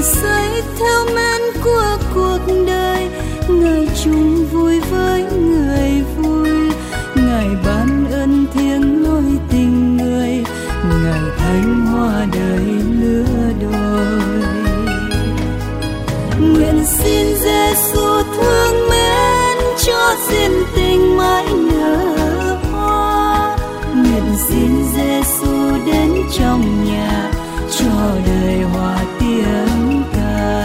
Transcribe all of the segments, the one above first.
Ngài xây theo men của cuộc đời, Ngài chung vui với người vui, Ngài ban ơn thiêng nối tình người, Ngài thánh hoa đời lứa đôi. Nguyện xin Giêsu thương mến cho duyên tình mãi nở hoa, nguyện xin Giêsu đến trong nhà cho đời hòa tiếng ca.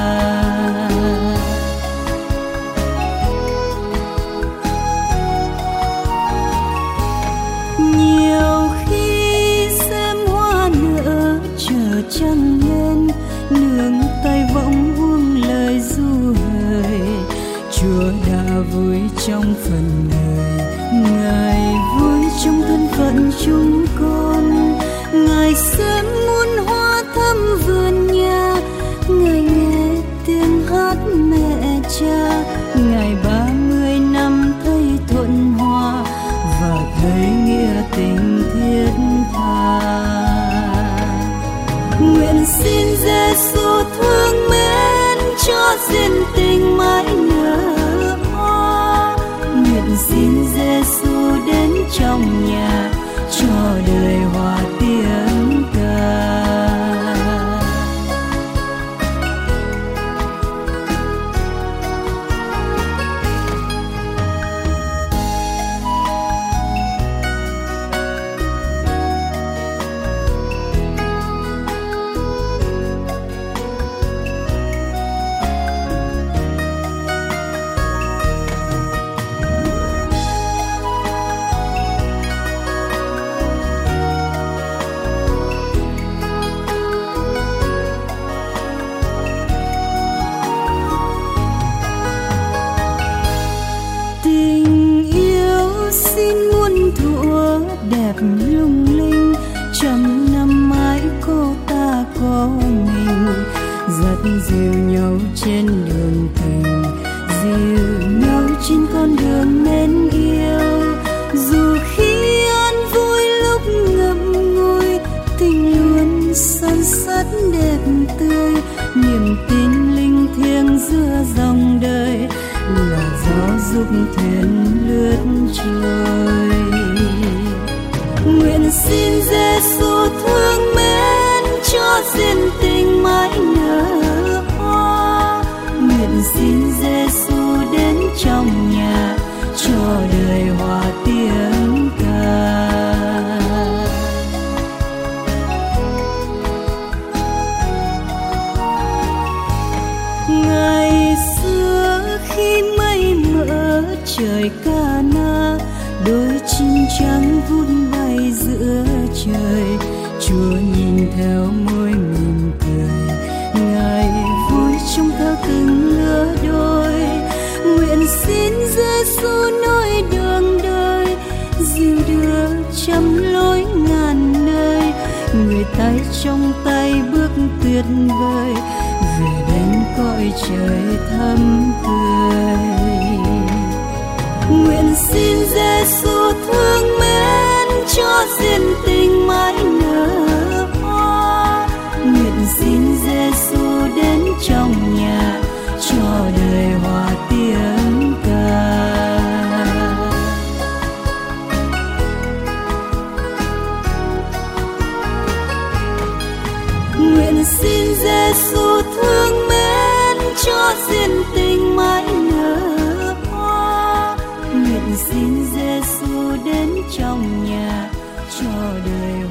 Nhiều khi xem hoa nở chờ trăng lên, nương tay vọng buông lời du hời. Chúa đã vui trong phần đời, Ngài vui trong thân phận chúng con. Ngài xem muôn hoa thắm vườn nhà, Ngài nghe tiếng hát mẹ cha. Ngài 30 năm thấy thuận hòa và thấy nghĩa tình thiết tha. Nguyện xin Giêsu thương mến cho duyên tình mãi nở hoa, nguyện xin Giêsu đến trong nhà cho đời hòa tiếng ca. Đẹp lung linh, trăm năm mãi cô ta có mình, dắt dìu nhau trên đường tình, dìu nhau trên con đường mến yêu. Dù khi an vui lúc ngậm ngùi, tình luôn son sắt đẹp tươi. Niềm tin linh thiêng giữa dòng đời là gió giúp thuyền lướt trôi. Nguyện xin Giêsu thương mến cho duyên tình mãi nở hoa, nguyện xin Giêsu đến trong nhà cho đời hòa tiếng ca. Ngày xưa khi mây mỡ trời Ca-na, đôi chim trắng vun bay giữa trời. Chúa nhìn theo môi mỉm cười, Ngài vui trong theo từng lứa đôi. Nguyện xin Giêsu nối đường đời, dìu đưa trăm lối ngàn nơi. Người tay trong tay bước tuyệt vời, về đến cõi trời thắm tươi. Nguyện xin Giêsu thương mến cho duyên tình mãi nở hoa, nguyện xin Giêsu đến trong nhà cho đời hòa tiếng ca. Nguyện xin Giêsu thương mến cho duyên tình mãi nở hoa, nguyện xin Giêsu đến trong nhà cho đời